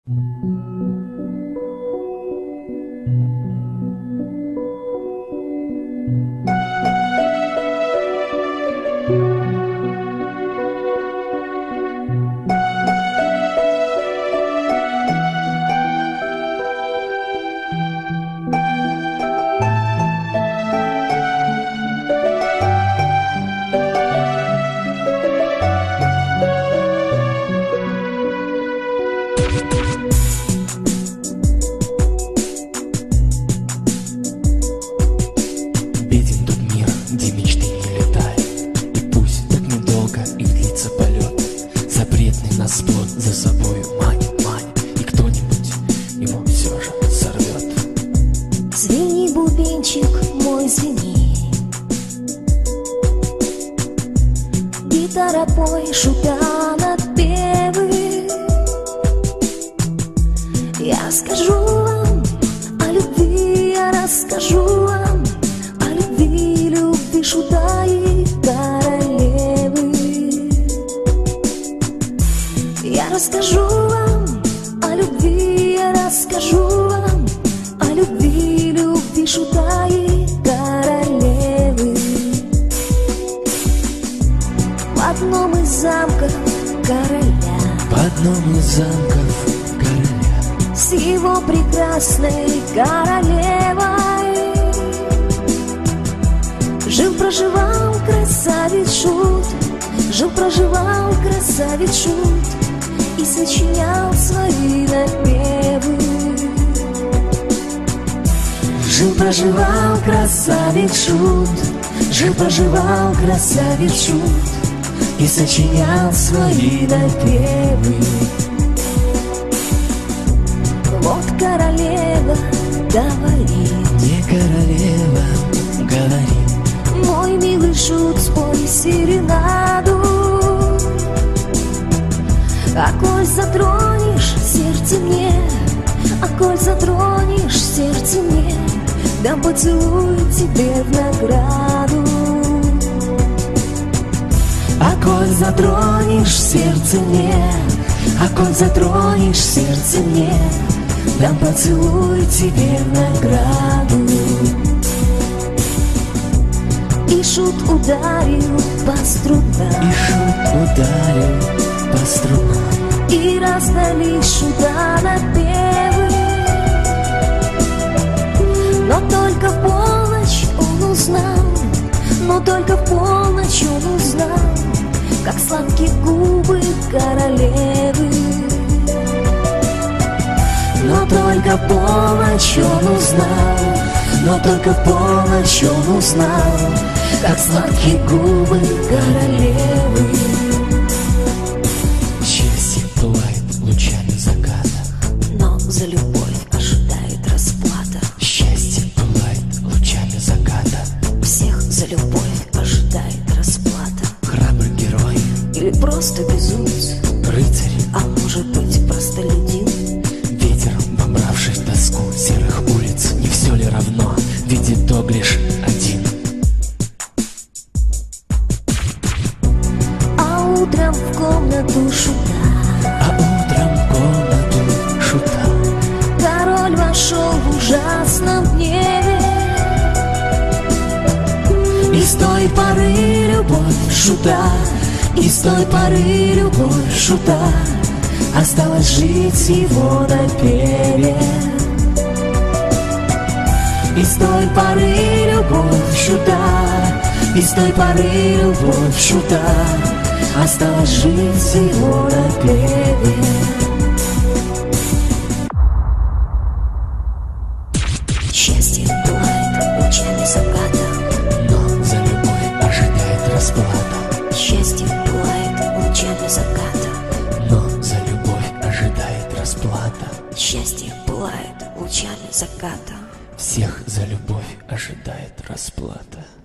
Беден тот мир, где мечты не летают, и пусть так недолго и длится полет. Запретный нас плод за собою манит, и кто-нибудь его все же сорвет. Звени, бубенчик мой, звени, гитара, пой, шута напевы. Я скажу вам о любви, я расскажу вам о любви, любви шута и королевы. Я расскажу вам о любви, я расскажу вам о любви, любви шута и королевы. В одном из замков короля, В одном из замков короля, с его прекрасной королевой жил-проживал красавец Шут, жил-проживал красавец Шут и сочинял свои напевы. Жил-проживал красавец Шут, жил-проживал красавец Шут и сочинял свои напевы. Вот королева говорит, не королева говорит: мой милый Шут, спой серенаду. А коль затронешь сердце мне, а коль затронешь сердце мне, дам поцелуй тебе в награду. а коль затронешь сердце мне, а коль затронешь сердце мне, дам поцелуй тебе в награду. И Шут ударил по струнам, И Шут ударил по струнам, и раздались Шута напевы. Но только в полночь он узнал, но только в полночь он узнал, как сладкие губы королевы. но только в полночь он узнал, но только в полночь он узнал, как сладкие губы королевы. Счастье пылает лучами заката, Но за любовь ожидает расплата. счастье пылает лучами заката. Всех за любовь ожидает расплата. Храбрый герой, Или просто безумец, рыцарь, а может быть простолюдин. ветер, вобравший в тоску серых улиц, не все ли равно, видит Дог лишь один. А утром в комнату Шута А утром в комнату Шута король вошел в ужасном гневе. и с той поры любовь Шута, и с той поры любовь Шута осталась жить в его напеве. И с той поры любовь Шута, и с той поры любовь Шута осталась жить в его напеве. Счастье пылает лучами заката. Но за любовь ожидает расплата, Счастье пылает лучами заката. но за любовь ожидает расплата. Счастье пылает лучами заката. Всех за любовь ожидает расплата.